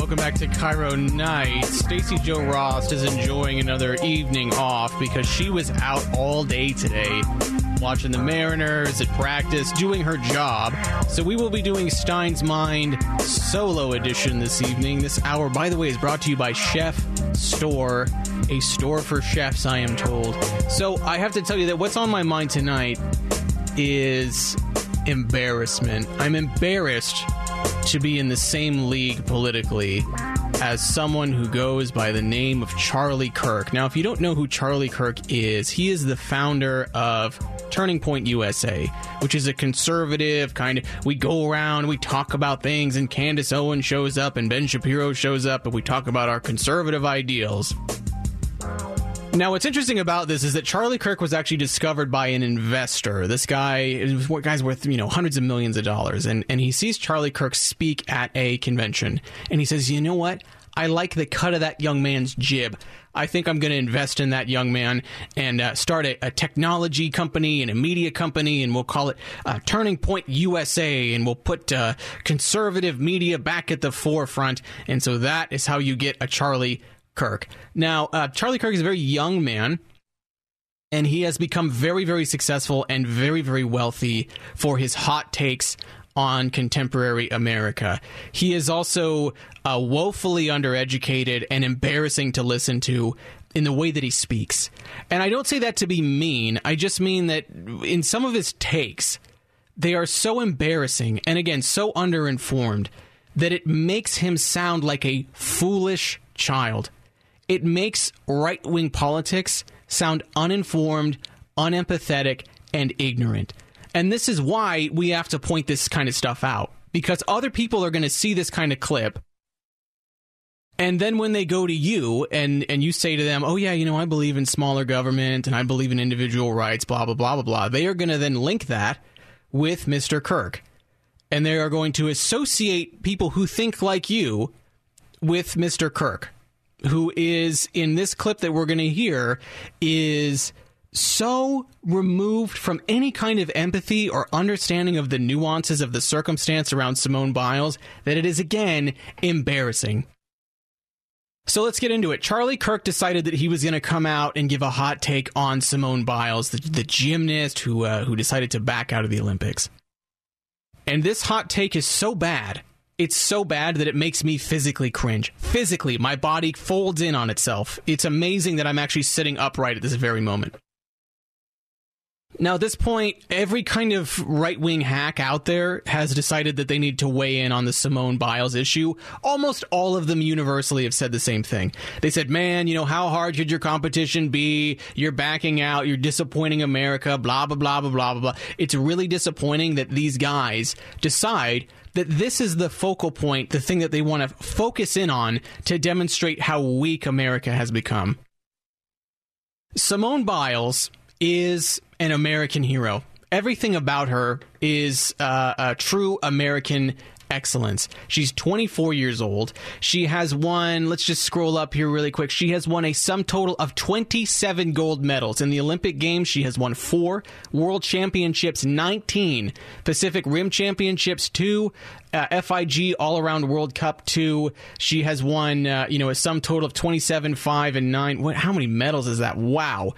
welcome back to Cairo Night. Stacey Jo Ross is enjoying another evening off because she was out all day today watching the Mariners at practice, doing her job. So we will be doing Stein's Mind solo edition this evening. This hour, by the way, is brought to you by Chef Store, a store for chefs, I am told. So I have to tell you that what's on my mind tonight is embarrassment. I'm embarrassed to be in the same league politically as someone who goes by the name of Charlie Kirk. Now, if you don't know who Charlie Kirk is, he is the founder of Turning Point USA, which is a conservative kind of, we go around, we talk about things, and Candace Owen shows up, and Ben Shapiro shows up, and we talk about our conservative ideals. Now, what's interesting about this is that Charlie Kirk was actually discovered by an investor. This guy's worth, hundreds of millions of dollars. And he sees Charlie Kirk speak at a convention. And he says, you know what? I like the cut of that young man's jib. I think I'm going to invest in that young man and start a technology company and a media company, and we'll call it Turning Point USA, and we'll put conservative media back at the forefront. And so that is how you get a Charlie Kirk. Now, Charlie Kirk is a very young man, and he has become very, very successful and very, very wealthy for his hot takes on contemporary America. He is also woefully undereducated and embarrassing to listen to in the way that he speaks. And I don't say that to be mean. I just mean that in some of his takes, they are so embarrassing and, again, so underinformed that it makes him sound like a foolish child. It makes right-wing politics sound uninformed, unempathetic, and ignorant. And this is why we have to point this kind of stuff out, because other people are going to see this kind of clip, and then when they go to you and you say to them, oh, yeah, I believe in smaller government, and I believe in individual rights, blah, blah, blah, blah, blah, they are going to then link that with Mr. Kirk. And they are going to associate people who think like you with Mr. Kirk, who is, in this clip that we're going to hear, is so removed from any kind of empathy or understanding of the nuances of the circumstance around Simone Biles that it is, again, embarrassing. So let's get into it. Charlie Kirk decided that he was going to come out and give a hot take on Simone Biles, the gymnast who decided to back out of the Olympics. And this hot take is so bad. It's so bad that it makes me physically cringe. Physically, my body folds in on itself. It's amazing that I'm actually sitting upright at this very moment. Now, at this point, every kind of right-wing hack out there has decided that they need to weigh in on the Simone Biles issue. Almost all of them universally have said the same thing. They said, man, how hard should your competition be? You're backing out. You're disappointing America, blah, blah, blah, blah, blah, blah. It's really disappointing that these guys decide that this is the focal point, the thing that they want to focus in on to demonstrate how weak America has become. Simone Biles is an American hero. Everything about her is a true American excellence. She's 24 years old. She has won, let's just scroll up here really quick. She has won a sum total of 27 gold medals. In the Olympic Games, she has won 4, World Championships 19, Pacific Rim Championships 2, FIG All-Around World Cup 2. She has won, a sum total of 27, 5, and 9. How many medals is that? Wow.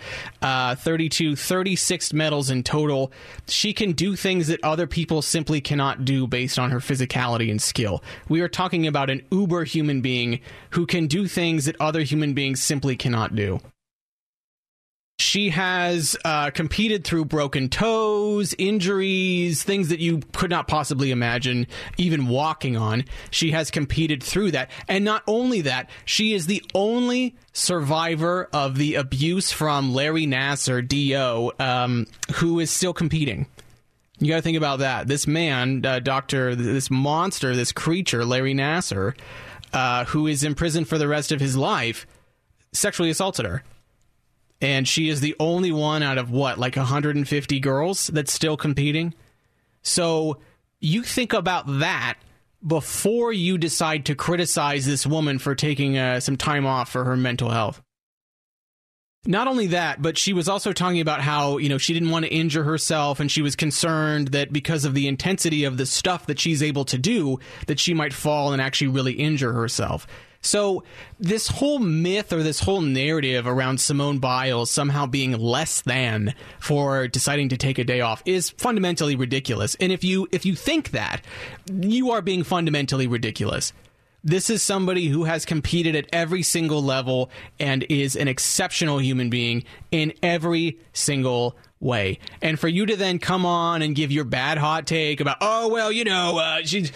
36 medals in total. She can do things that other people simply cannot do based on her physicality and skill. We are talking about an uber human being who can do things that other human beings simply cannot do. She has competed through broken toes, injuries, things that you could not possibly imagine even walking on. She has competed through that. And not only that, she is the only survivor of the abuse from Larry Nassar, D.O., who is still competing. You got to think about that. This man, this monster, this creature, Larry Nassar, who is in prison for the rest of his life, sexually assaulted her. And she is the only one out of, 150 girls that's still competing? So you think about that before you decide to criticize this woman for taking some time off for her mental health. Not only that, but she was also talking about how, she didn't want to injure herself, and she was concerned that because of the intensity of the stuff that she's able to do, that she might fall and actually really injure herself. So this whole myth or this whole narrative around Simone Biles somehow being less than for deciding to take a day off is fundamentally ridiculous. And if you think that, you are being fundamentally ridiculous. This is somebody who has competed at every single level and is an exceptional human being in every single way. And for you to then come on and give your bad hot take about, she's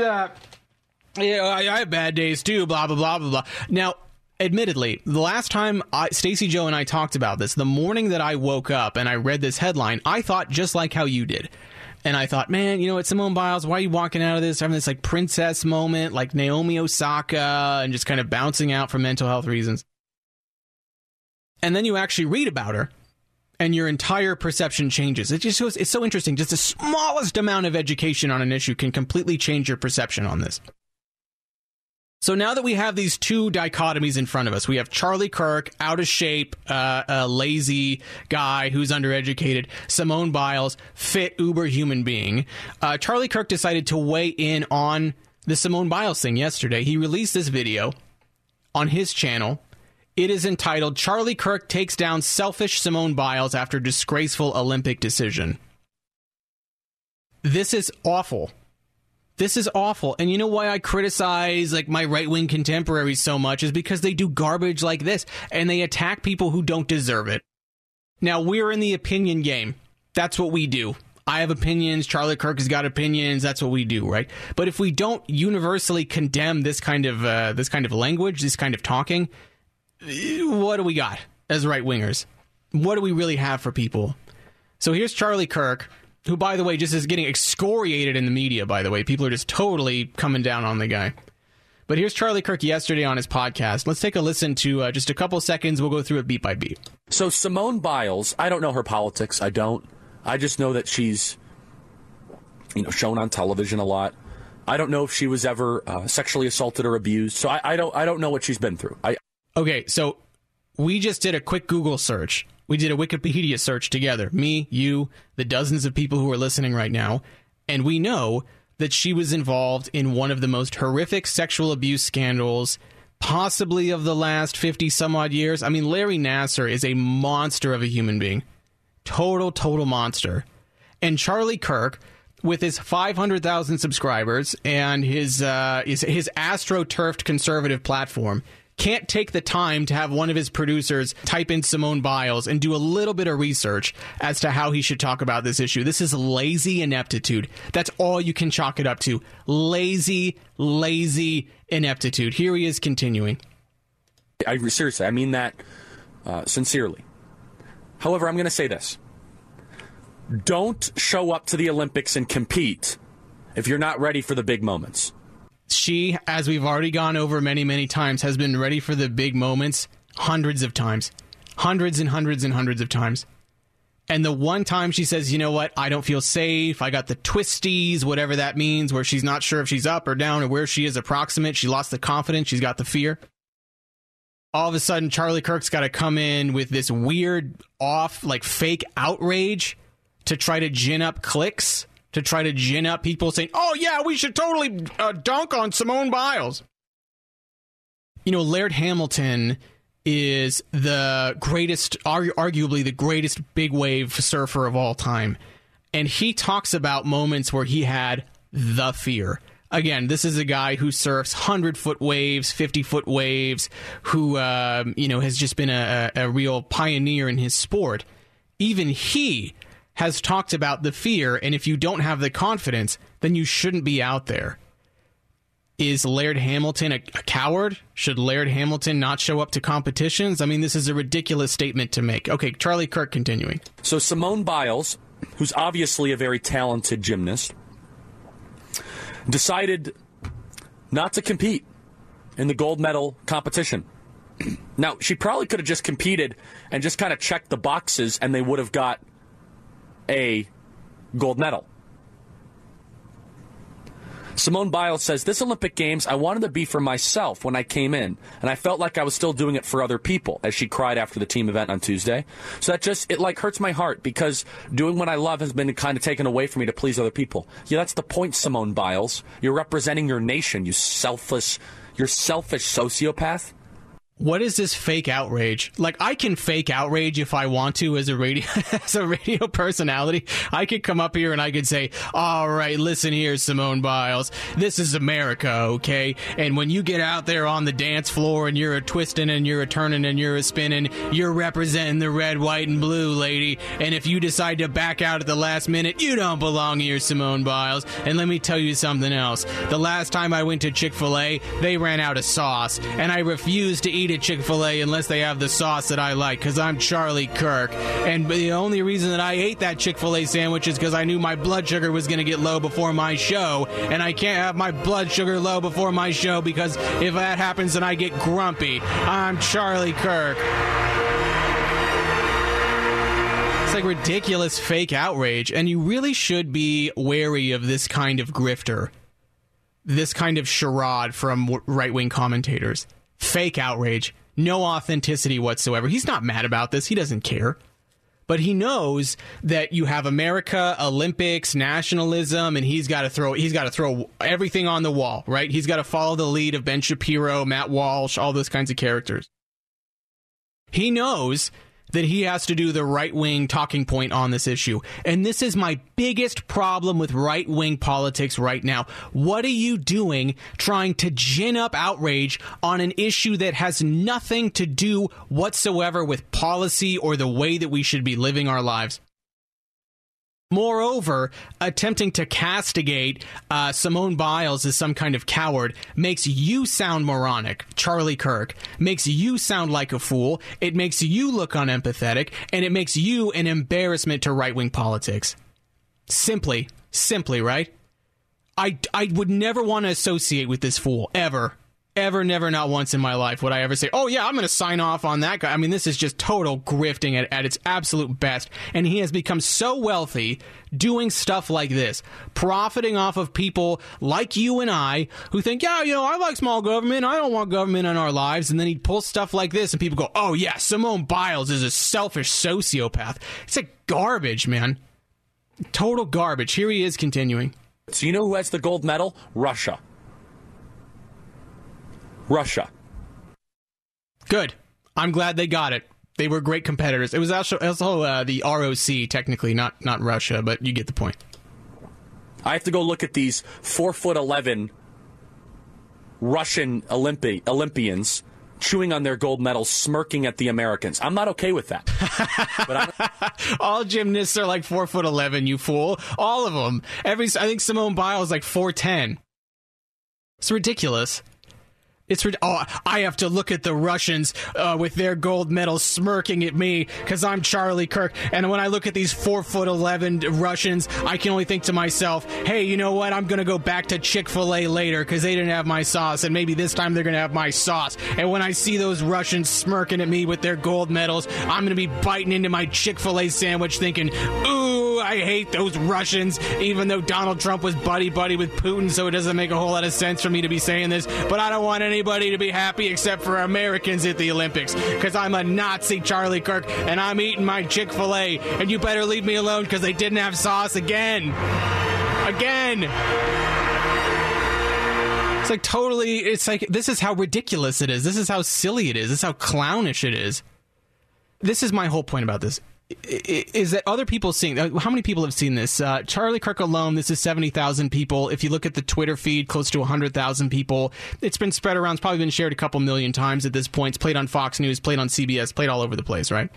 I have bad days too, blah, blah, blah, blah, blah. Now, admittedly, the last time Stacey Joe and I talked about this, the morning that I woke up and I read this headline, I thought just like how you did. And I thought, man, it's Simone Biles. Why are you walking out of this, having this like princess moment, like Naomi Osaka, and just kind of bouncing out for mental health reasons? And then you actually read about her, and your entire perception changes. It's so interesting. Just the smallest amount of education on an issue can completely change your perception on this. So now that we have these two dichotomies in front of us, we have Charlie Kirk, out of shape, a lazy guy who's undereducated, Simone Biles, fit, uber human being. Charlie Kirk decided to weigh in on the Simone Biles thing yesterday. He released this video on his channel. It is entitled, Charlie Kirk Takes Down Selfish Simone Biles After Disgraceful Olympic Decision. This is awful. This is awful. And you know why I criticize my right-wing contemporaries so much is because they do garbage like this and they attack people who don't deserve it. Now, we're in the opinion game. That's what we do. I have opinions. Charlie Kirk has got opinions. That's what we do, right? But if we don't universally condemn this kind of language, this kind of talking, what do we got as right-wingers? What do we really have for people? So here's Charlie Kirk, who, by the way, just is getting excoriated in the media, by the way. People are just totally coming down on the guy. But here's Charlie Kirk yesterday on his podcast. Let's take a listen to just a couple seconds. We'll go through it beat by beat. So Simone Biles, I don't know her politics. I don't. I just know that she's, shown on television a lot. I don't know if she was ever sexually assaulted or abused. So I don't know what she's been through. Okay, so we just did a quick Google search. We did a Wikipedia search together, me, you, the dozens of people who are listening right now, and we know that she was involved in one of the most horrific sexual abuse scandals, possibly of the last 50-some-odd years. I mean, Larry Nassar is a monster of a human being. Total monster. And Charlie Kirk, with his 500,000 subscribers and his astroturfed conservative platform, can't take the time to have one of his producers type in Simone Biles and do a little bit of research as to how he should talk about this issue. This is lazy ineptitude. That's all you can chalk it up to. Lazy ineptitude. Here he is continuing. Seriously, I mean that sincerely. However, I'm going to say this. Don't show up to the Olympics and compete if you're not ready for the big moments. She, as we've already gone over many times, has been ready for the big moments hundreds of times. Hundreds and hundreds and hundreds of times. And the one time she says, you know what, I don't feel safe, I got the twisties, whatever that means, where she's not sure if she's up or down or where she is approximate, she lost the confidence, she's got the fear. All of a sudden, Charlie Kirk's got to come in with this weird, fake outrage to try to gin up clicks. To try to gin up people saying, oh, yeah, we should totally dunk on Simone Biles. Laird Hamilton is the greatest, arguably the greatest big wave surfer of all time. And he talks about moments where he had the fear. Again, this is a guy who surfs 100-foot waves, 50-foot waves, who, has just been a real pioneer in his sport. Even he has talked about the fear, and if you don't have the confidence, then you shouldn't be out there. Is Laird Hamilton a coward? Should Laird Hamilton not show up to competitions? I mean, this is a ridiculous statement to make. Okay, Charlie Kirk continuing. So Simone Biles, who's obviously a very talented gymnast, decided not to compete in the gold medal competition. Now, she probably could have just competed and just kind of checked the boxes, and they would have got a gold medal. Simone Biles says, this Olympic Games, I wanted to be for myself when I came in, and I felt like I was still doing it for other people, as she cried after the team event on Tuesday. So that just, it like hurts my heart, because doing what I love has been kind of taken away from me to please other people. Yeah, that's the point, Simone Biles. You're representing your nation, you're selfish sociopath. What is this fake outrage? Like, I can fake outrage if I want to as a radio personality. I could come up here and I could say, all right, listen here, Simone Biles. This is America, okay? And when you get out there on the dance floor and you're a twisting and you're a turning and you're a spinning, you're representing the red, white, and blue, lady. And if you decide to back out at the last minute, you don't belong here, Simone Biles. And let me tell you something else. The last time I went to Chick-fil-A, they ran out of sauce. And I refused to eat at Chick-fil-A unless they have the sauce that I like, because I'm Charlie Kirk. And the only reason that I ate that Chick-fil-A sandwich is because I knew my blood sugar was going to get low before my show, and I can't have my blood sugar low before my show, because if that happens, then I get grumpy. I'm Charlie Kirk. It's like ridiculous fake outrage, and you really should be wary of this kind of grifter, this kind of charade from right-wing commentators. Fake outrage, no authenticity whatsoever. He's not mad about this. He doesn't care. But he knows that you have America, Olympics, nationalism, and he's got to throw everything on the wall, right? He's got to follow the lead of Ben Shapiro, Matt Walsh, all those kinds of characters. He knows that he has to do the right-wing talking point on this issue. And this is my biggest problem with right-wing politics right now. What are you doing trying to gin up outrage on an issue that has nothing to do whatsoever with policy or the way that we should be living our lives? Moreover, attempting to castigate Simone Biles as some kind of coward makes you sound moronic, Charlie Kirk, makes you sound like a fool, it makes you look unempathetic, and it makes you an embarrassment to right-wing politics. Simply, right? I would never want to associate with this fool, ever. Ever, never, not once in my life would I ever say, oh yeah, I'm going to sign off on that guy. I mean, this is just total grifting at its absolute best. And he has become so wealthy doing stuff like this, profiting off of people like you and I who think, yeah, I like small government. I don't want government in our lives. And then he pulls stuff like this and people go, oh yeah, Simone Biles is a selfish sociopath. It's like garbage, man. Total garbage. Here he is continuing. So you know who has the gold medal? Russia. Good. I'm glad they got it. They were great competitors. It was also the ROC, technically, not Russia, but you get the point. I have to go look at these 4'11" Russian Olympians chewing on their gold medals, smirking at the Americans. I'm not okay with that. But all gymnasts are like 4'11", you fool. All of them. I think Simone Biles is like 4'10". It's ridiculous. I have to look at the Russians with their gold medals smirking at me because I'm Charlie Kirk. And when I look at these 4'11" Russians, I can only think to myself, hey, you know what? I'm going to go back to Chick-fil-A later because they didn't have my sauce. And maybe this time they're going to have my sauce. And when I see those Russians smirking at me with their gold medals, I'm going to be biting into my Chick-fil-A sandwich thinking, ooh, I hate those Russians, even though Donald Trump was buddy-buddy with Putin, so it doesn't make a whole lot of sense for me to be saying this. But I don't want anybody to be happy except for Americans at the Olympics, because I'm a Nazi, Charlie Kirk, and I'm eating my Chick-fil-A, and you better leave me alone because they didn't have sauce again. It's like this is how ridiculous it is. This is how silly it is. This is how clownish it is. This is my whole point about this. Is that other people seeing? How many people have seen this? Charlie Kirk alone, this is 70,000 people. If you look at the Twitter feed, close to 100,000 people. It's been spread around. It's probably been shared a couple million times at this point. It's played on Fox News, played on CBS, played all over the place, right?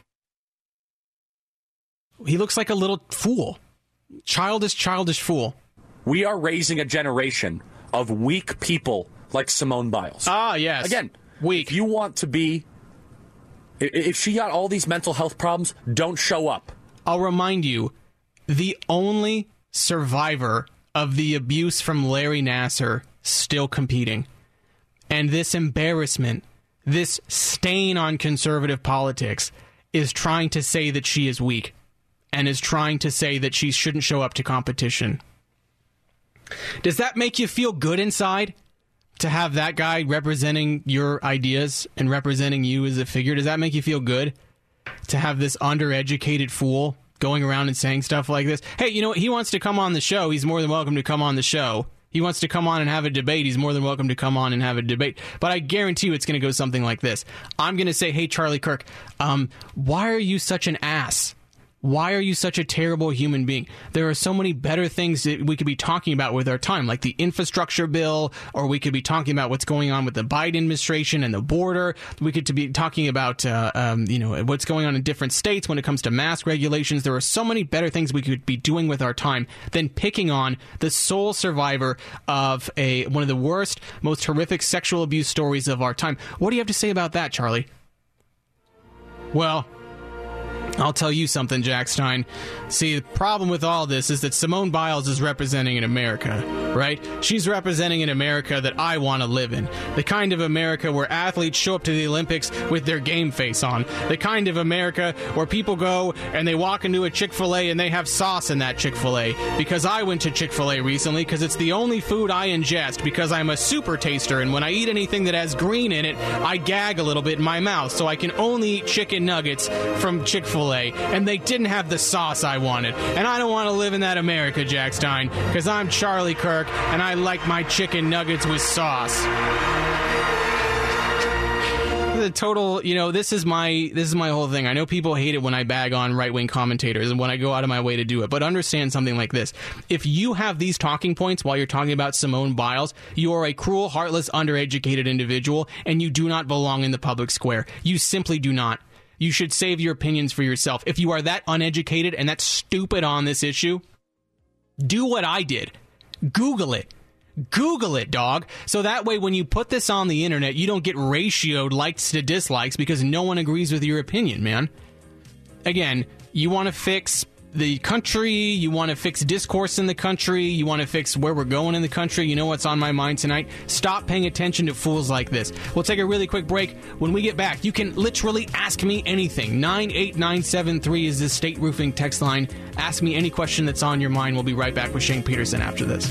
He looks like a little fool. Childish fool. We are raising a generation of weak people like Simone Biles. Ah, yes. Again, weak. If you want to be... If she got all these mental health problems, don't show up. I'll remind you, the only survivor of the abuse from Larry Nassar still competing. And this embarrassment, this stain on conservative politics, is trying to say that she is weak and is trying to say that she shouldn't show up to competition. Does that make you feel good inside to have that guy representing your ideas and representing you as a figure? Does that make you feel good to have this undereducated fool going around and saying stuff like this? Hey, you know what? He wants to come on the show. He's more than welcome to come on the show. He wants to come on and have a debate. He's more than welcome to come on and have a debate. But I guarantee you it's going to go something like this. I'm going to say, hey, Charlie Kirk, why are you such an ass? Why are you such a terrible human being? There are so many better things that we could be talking about with our time, like the infrastructure bill, or we could be talking about what's going on with the Biden administration and the border. We could be talking about, what's going on in different states when it comes to mask regulations. There are so many better things we could be doing with our time than picking on the sole survivor of one of the worst, most horrific sexual abuse stories of our time. What do you have to say about that, Charlie? Well, I'll tell you something, Jack Stein. See, the problem with all this is that Simone Biles is representing an America, right? She's representing an America that I want to live in. The kind of America where athletes show up to the Olympics with their game face on. The kind of America where people go and they walk into a Chick-fil-A and they have sauce in that Chick-fil-A. Because I went to Chick-fil-A recently because it's the only food I ingest because I'm a super taster, and when I eat anything that has green in it, I gag a little bit in my mouth, so I can only eat chicken nuggets from Chick-fil-A. And they didn't have the sauce I wanted. And I don't want to live in that America, Jack Stein, because I'm Charlie Kirk, and I like my chicken nuggets with sauce. The total, this is my whole thing. I know people hate it when I bag on right-wing commentators and when I go out of my way to do it, but understand something like this. If you have these talking points while you're talking about Simone Biles, you are a cruel, heartless, undereducated individual, and you do not belong in the public square. You simply do not. You should save your opinions for yourself. If you are that uneducated and that stupid on this issue, do what I did. Google it. Google it, dog. So that way when you put this on the internet, you don't get ratioed likes to dislikes because no one agrees with your opinion, man. Again, you want to fix the country, you want to fix discourse in the country, you want to fix where we're going in the country. You know what's on my mind tonight? Stop paying attention to fools like this. We'll take a really quick break. When we get back, you can literally ask me anything. 98973 is the State Roofing text line. Ask me any question that's on your mind. We'll be right back with Shane Peterson after this.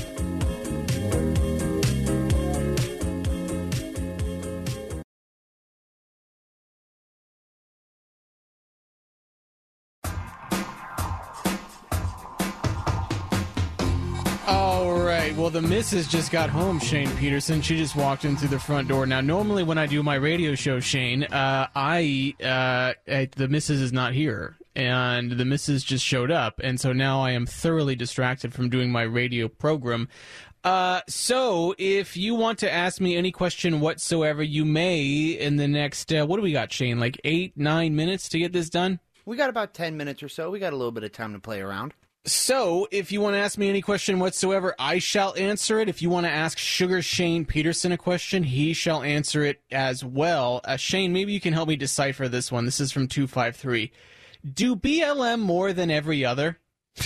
Well, the missus just got home, Shane Peterson. She just walked in through the front door. Now, normally when I do my radio show, Shane, the missus is not here, and the missus just showed up, and so now I am thoroughly distracted from doing my radio program. So if you want to ask me any question whatsoever, you may in the next, what do we got, Shane, like 8-9 minutes to get this done? We got about 10 minutes or so. We got a little bit of time to play around. So, if you want to ask me any question whatsoever, I shall answer it. If you want to ask Sugar Shane Peterson a question, he shall answer it as well. Shane, maybe you can help me decipher this one. This is from 253. Do BLM more than every other?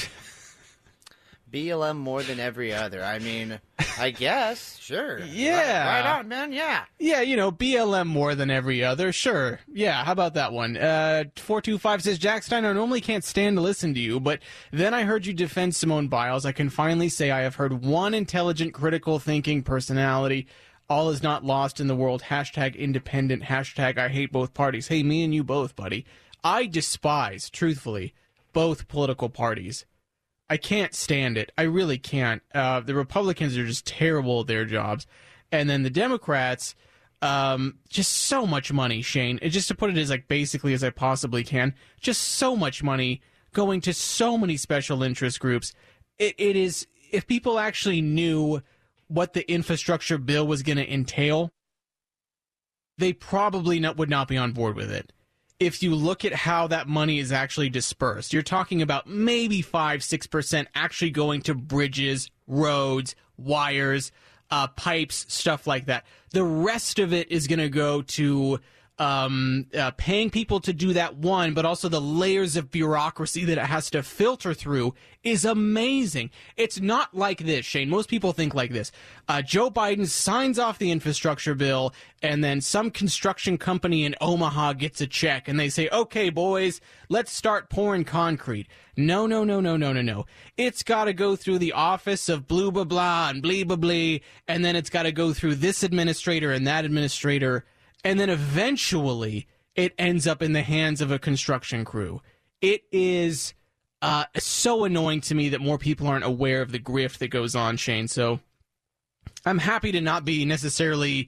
BLM more than every other. I mean, I guess, sure. Yeah. Right on, man, yeah. Yeah, BLM more than every other, sure. Yeah, how about that one? 425 says, Jack Stein, I normally can't stand to listen to you, but then I heard you defend Simone Biles. I can finally say I have heard one intelligent, critical thinking personality. All is not lost in the world. Hashtag independent. Hashtag I hate both parties. Hey, me and you both, buddy. I despise, truthfully, both political parties. I can't stand it. I really can't. The Republicans are just terrible at their jobs. And then the Democrats, just so much money, Shane. Just to put it as basically as I possibly can, just so much money going to so many special interest groups. It is, if people actually knew what the infrastructure bill was going to entail, they probably would not be on board with it. If you look at how that money is actually dispersed, you're talking about maybe 5-6% actually going to bridges, roads, wires, pipes, stuff like that. The rest of it is going to go to paying people to do that one, but also the layers of bureaucracy that it has to filter through is amazing. It's not like this, Shane. Most people think like this. Joe Biden signs off the infrastructure bill, and then some construction company in Omaha gets a check, and they say, okay, boys, let's start pouring concrete. No. It's got to go through the office of blah, blah, blah, and blee, blah, blee, and then it's got to go through this administrator and that administrator, and then eventually it ends up in the hands of a construction crew. It is so annoying to me that more people aren't aware of the grift that goes on, Shane. So I'm happy to not be necessarily,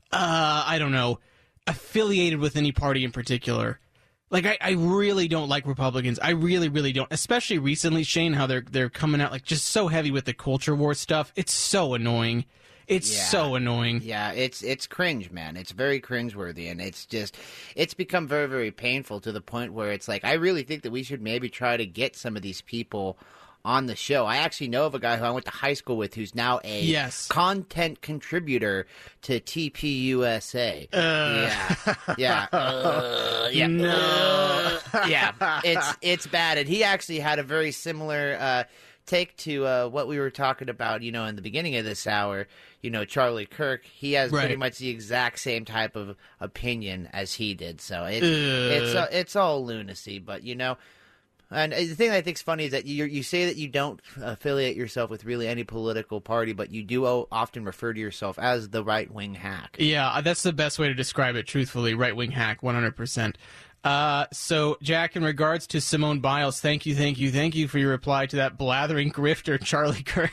affiliated with any party in particular. Like, I really don't like Republicans. I really, really don't. Especially recently, Shane, how they're coming out like just so heavy with the culture war stuff. It's so annoying. It's so annoying. Yeah, it's cringe, man. It's very cringeworthy, and it's become very, very painful to the point where it's like, I really think that we should maybe try to get some of these people on the show. I actually know of a guy who I went to high school with who's now a content contributor to TPUSA. It's bad, and he actually had a very similar take to what we were talking about, in the beginning of this hour. Charlie Kirk, he has pretty much the exact same type of opinion as he did. So it's all lunacy, but and the thing that I think is funny is that you say that you don't affiliate yourself with really any political party, but you do often refer to yourself as the right-wing hack. Yeah, that's the best way to describe it, truthfully, right-wing hack, 100%. So, Jack, in regards to Simone Biles, thank you for your reply to that blathering grifter, Charlie Kirk.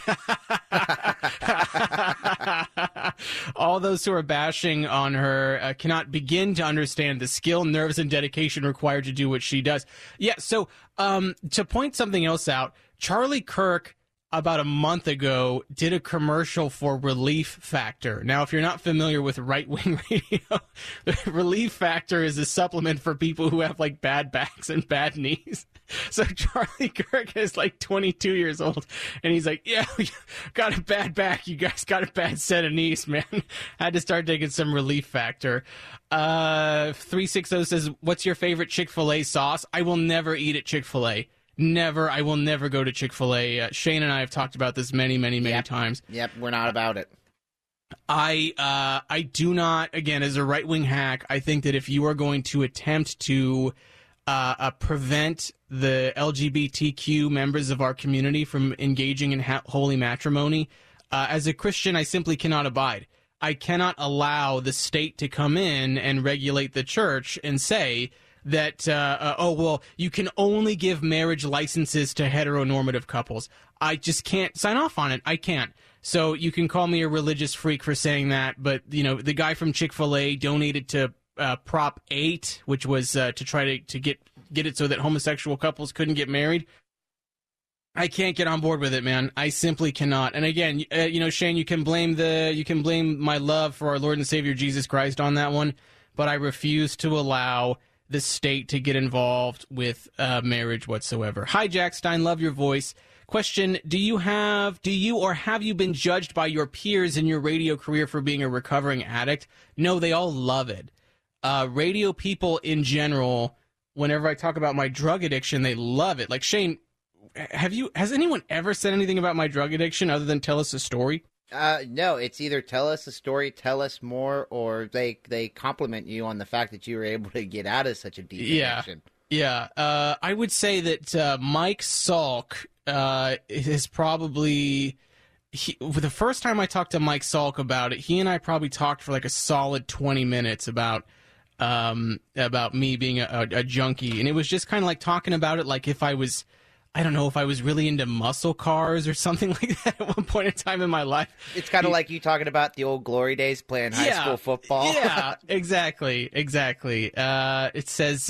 All those who are bashing on her cannot begin to understand the skill, nerves, and dedication required to do what she does. Yeah, so to point something else out, Charlie Kirk, about a month ago, did a commercial for Relief Factor. Now, if you're not familiar with right-wing radio, Relief Factor is a supplement for people who have, like, bad backs and bad knees. So Charlie Kirk is, like, 22 years old, and he's like, yeah, we got a bad back. You guys got a bad set of knees, man. I had to start taking some Relief Factor. 360 says, what's your favorite Chick-fil-A sauce? I will never eat at Chick-fil-A. Never. I will never go to Chick-fil-A. Shane and I have talked about this many times. Yep, we're not about it. I do not, again, as a right-wing hack, I think that if you are going to attempt to prevent the LGBTQ members of our community from engaging in holy matrimony, as a Christian, I simply cannot abide. I cannot allow the state to come in and regulate the church and say that, you can only give marriage licenses to heteronormative couples. I just can't sign off on it. I can't. So you can call me a religious freak for saying that, but, the guy from Chick-fil-A donated to Prop 8, which was to try to get it so that homosexual couples couldn't get married. I can't get on board with it, man. I simply cannot. And again, Shane, you can blame my love for our Lord and Savior Jesus Christ on that one, but I refuse to allow the state to get involved with marriage whatsoever. Hi, Jack Stein. Love your voice. Question, do you or have you been judged by your peers in your radio career for being a recovering addict? No, they all love it. Radio people in general, whenever I talk about my drug addiction, they love it. Like, Shane, has anyone ever said anything about my drug addiction other than tell us a story? No, it's either tell us a story, tell us more, or they compliment you on the fact that you were able to get out of such a deep addiction. Yeah. I would say that Mike Salk is probably... the first time I talked to Mike Salk about it, he and I probably talked for like a solid 20 minutes about me being a junkie. And it was just kind of like talking about it like if I was... I don't know if I was really into muscle cars or something like that at one point in time in my life. It's kind of like you talking about the old glory days playing high school football. Yeah, exactly. It says,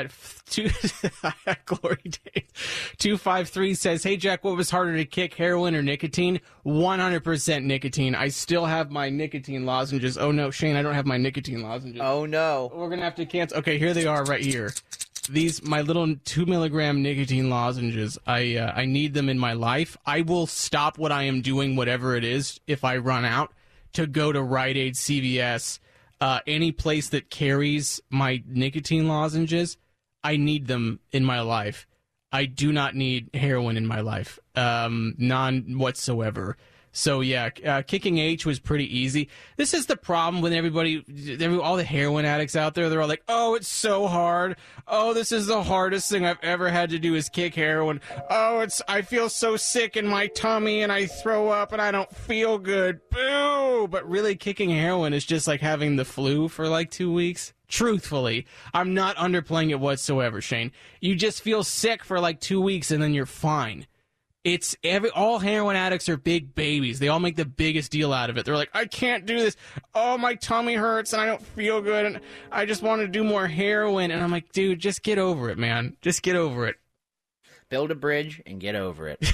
glory days. 253 says, hey, Jack, what was harder to kick, heroin or nicotine? 100% nicotine. I still have my nicotine lozenges. Oh, no, Shane, I don't have my nicotine lozenges. Oh, no. We're going to have to cancel. Okay, here they are right here. My little 2 milligram nicotine lozenges, I need them in my life. I will stop what I am doing, whatever it is, if I run out, to go to Rite Aid, CVS, any place that carries my nicotine lozenges, I need them in my life. I do not need heroin in my life, none whatsoever. So yeah, kicking H was pretty easy. This is the problem with all the heroin addicts out there. They're all like, "Oh, it's so hard. Oh, this is the hardest thing I've ever had to do is kick heroin. Oh, I feel so sick in my tummy and I throw up and I don't feel good. Boo!" But really, kicking heroin is just like having the flu for like 2 weeks. Truthfully, I'm not underplaying it whatsoever, Shane. You just feel sick for like 2 weeks and then you're fine. All heroin addicts are big babies. They all make the biggest deal out of it. They're like, "I can't do this. Oh, my tummy hurts and I don't feel good and I just want to do more heroin." And I'm like, dude, just get over it, man. Just get over it. Build a bridge and get over it.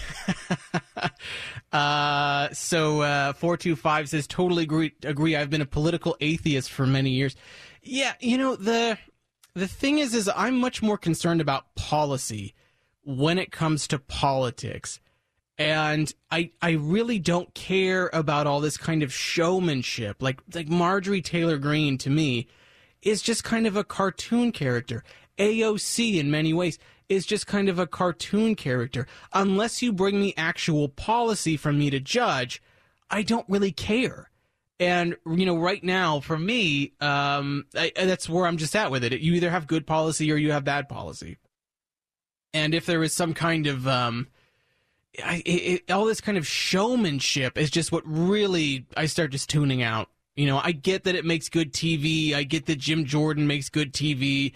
425 says, totally agree. I've been a political atheist for many years. Yeah, the thing is I'm much more concerned about policy when it comes to politics. And I really don't care about all this kind of showmanship. Like Marjorie Taylor Greene, to me, is just kind of a cartoon character. AOC, in many ways, is just kind of a cartoon character. Unless you bring me actual policy for me to judge, I don't really care. And, right now, for me, that's where I'm just at with it. You either have good policy or you have bad policy. And if there is some kind of, all this kind of showmanship is just what really I start just tuning out. I get that it makes good TV. I get that Jim Jordan makes good TV.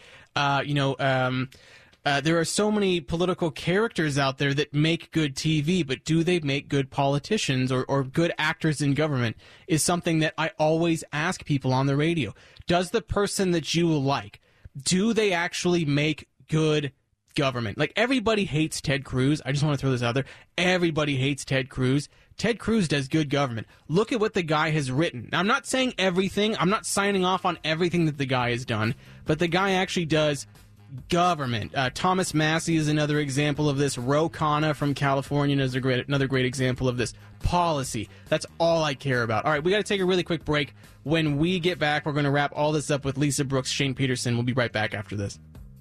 There are so many political characters out there that make good TV, but do they make good politicians or good actors in government is something that I always ask people on the radio. Does the person that you like, do they actually make good government? Like, everybody hates Ted Cruz. I just want to throw this out there. Everybody hates Ted Cruz. Ted Cruz does good government. Look at what the guy has written. Now, I'm not saying everything. I'm not signing off on everything that the guy has done, but the guy actually does government. Thomas Massie is another example of this. Ro Khanna from California is another great example of this. Policy. That's all I care about. All right, we got to take a really quick break. When we get back, we're going to wrap all this up with Lisa Brooks, Shane Peterson. We'll be right back after this.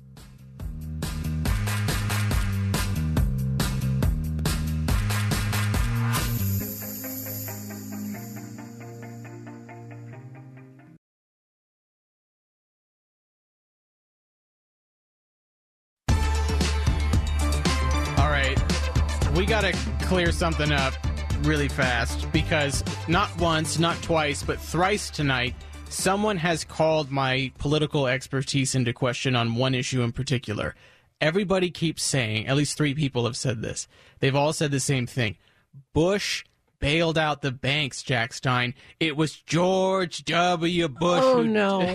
We got to clear something up really fast because not once, not twice, but thrice tonight, someone has called my political expertise into question on one issue in particular. Everybody keeps saying, at least 3 people have said this. They've all said the same thing. Bush bailed out the banks, Jack Stein. It was George W. Bush. Oh, no.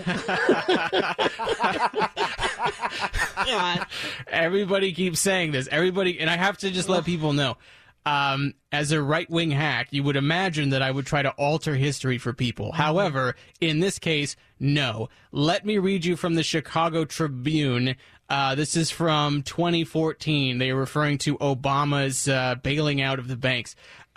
God. Everybody keeps saying this. Everybody, and I have to just let people know. As a right-wing hack, you would imagine that I would try to alter history for people. However, in this case, no. Let me read you from the Chicago Tribune. This is from 2014. They are referring to Obama's bailing out of the banks.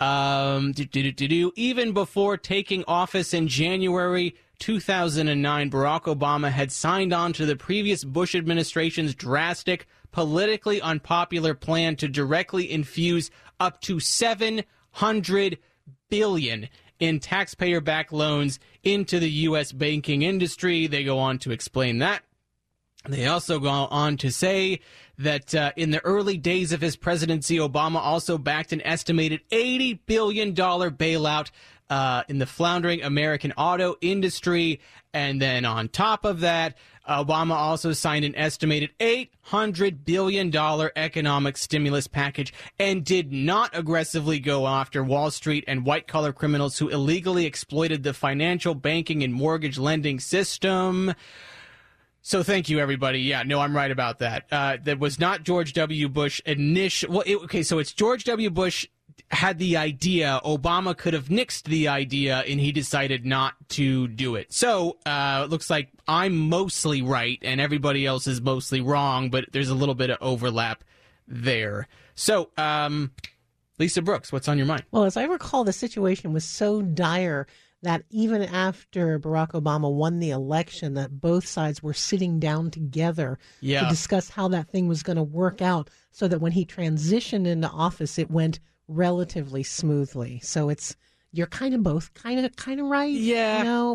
Even before taking office in January 2009, Barack Obama had signed on to the previous Bush administration's drastic, politically unpopular plan to directly infuse up to $700 billion in taxpayer-backed loans into the U.S. banking industry. They go on to explain that. They also go on to say that in the early days of his presidency, Obama also backed an estimated $80 billion bailout in the floundering American auto industry. And then on top of that, Obama also signed an estimated $800 billion economic stimulus package and did not aggressively go after Wall Street and white-collar criminals who illegally exploited the financial, banking, and mortgage lending system. So thank you, everybody. Yeah, no, I'm right about that. That was not George W. Bush so it's George W. Bush had the idea. Obama could have nixed the idea, and he decided not to do it. So it looks like I'm mostly right, and everybody else is mostly wrong, but there's a little bit of overlap there. So, Lisa Brooks, what's on your mind? Well, as I recall, the situation was so dire that even after Barack Obama won the election, that both sides were sitting down together to discuss how that thing was going to work out so that when he transitioned into office, it went relatively smoothly. So you're kind of both kind of right. Yeah.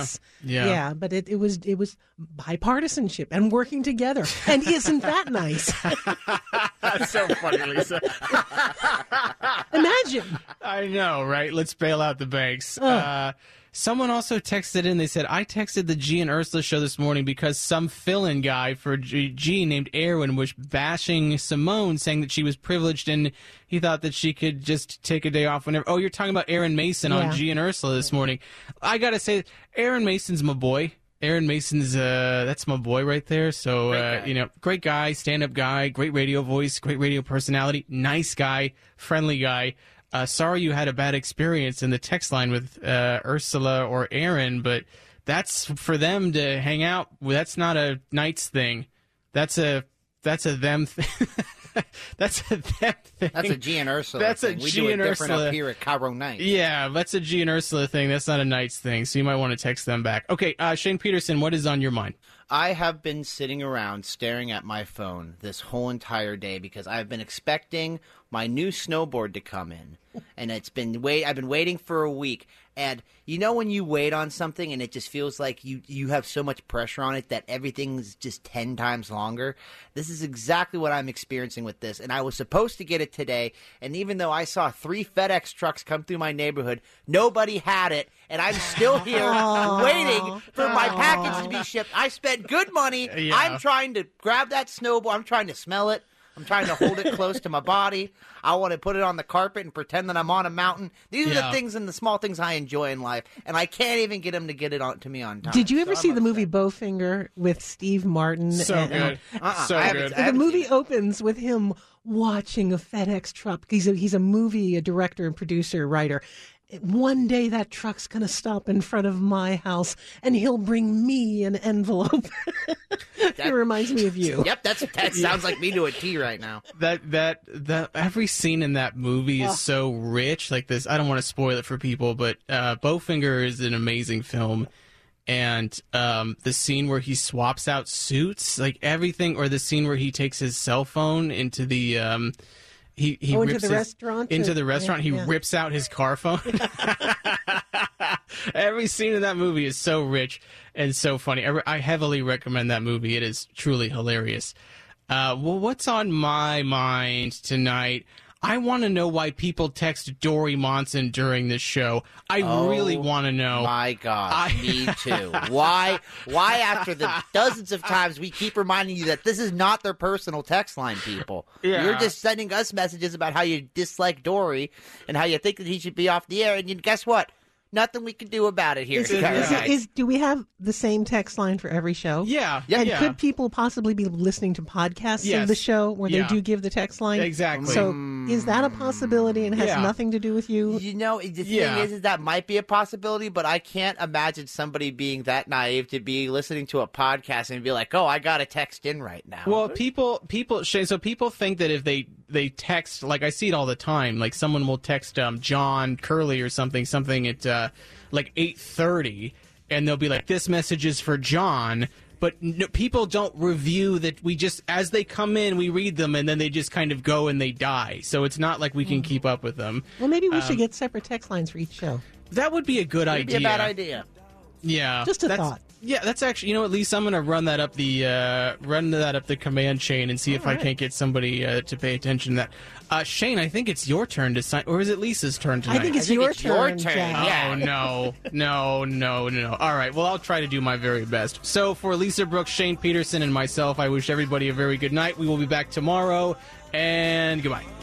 But it was bipartisanship and working together. And isn't that nice? That's so funny, Lisa. Imagine. I know, right? Let's bail out the banks. Someone also texted in. They said, I texted the G and Ursula show this morning because some fill-in guy for G named Erwin was bashing Simone, saying that she was privileged and he thought that she could just take a day off whenever. Oh, you're talking about Aaron Mason on G and Ursula this morning. I got to say, Aaron Mason's my boy. Aaron Mason's, that's my boy right there. So, great guy, stand-up guy, great radio voice, great radio personality, nice guy, friendly guy. Sorry you had a bad experience in the text line with Ursula or Aaron, but that's for them to hang out. That's not a Knights thing. That's a them thing. That's a them thing. That's a G and Ursula That's thing. A we G do it and different Ursula. up here at Cairo Nights. Yeah, that's a G and Ursula thing. That's not a Knights thing. So you might want to text them back. Okay, Shane Peterson, what is on your mind? I have been sitting around staring at my phone this whole entire day because I've been expecting my new snowboard to come in, and I've been waiting for a week. And you know when you wait on something and it just feels like you have so much pressure on it that everything's just 10 times longer? This is exactly what I'm experiencing with this. And I was supposed to get it today, and even though I saw 3 FedEx trucks come through my neighborhood, nobody had it, and I'm still here waiting for my package to be shipped. I spent good money. Yeah. I'm trying to grab that snowboard. I'm trying to smell it. I'm trying to hold it close to my body. I want to put it on the carpet and pretend that I'm on a mountain. These are the things and the small things I enjoy in life, and I can't even get him to get it to me on time. Did you ever see the movie Bowfinger with Steve Martin? So good. So good. The movie opens with him watching a FedEx truck. He's a movie director and producer, writer. One day that truck's going to stop in front of my house, and he'll bring me an envelope. It reminds me of you. Yep, that sounds like me to a T right now. That every scene in that movie is so rich. Like this, I don't want to spoil it for people, but Bowfinger is an amazing film. And the scene where he swaps out suits, like everything, or the scene where he takes his cell phone into the He into the restaurant. Into the restaurant, he rips out his car phone. Every scene in that movie is so rich and so funny. I heavily recommend that movie. It is truly hilarious. Well, what's on my mind tonight? I want to know why people text Dory Monson during this show. I really want to know. My God, me too. Why after the dozens of times we keep reminding you that this is not their personal text line, people. Yeah. You're just sending us messages about how you dislike Dory and how you think that he should be off the air, and guess what? Nothing we can do about it here. Do we have the same text line for every show? Yeah. And could people possibly be listening to podcasts of the show where they do give the text line? Exactly. So is that a possibility and has nothing to do with you? You know, the thing is that might be a possibility, but I can't imagine somebody being that naive to be listening to a podcast and be like, oh, I got a text in right now. Well, people, Shane, so people think that if they text, like I see it all the time, like someone will text John Curley or something at like 8:30, and they'll be like, this message is for John, but people don't review that. We just, as they come in, we read them, and then they just kind of go and they die. So it's not like we can keep up with them. Well, maybe we should get separate text lines for each show. That would be a good idea. It'd be a bad idea. Yeah. Just a thought. Yeah, that's actually, you know what, Lisa, I'm going to run that up the command chain and see if I can't get somebody to pay attention to that. Shane, I think it's your turn to sign, or is it Lisa's turn tonight? I think it's your turn. Yeah. Oh, no. All right, well, I'll try to do my very best. So for Lisa Brooks, Shane Peterson, and myself, I wish everybody a very good night. We will be back tomorrow, and goodbye.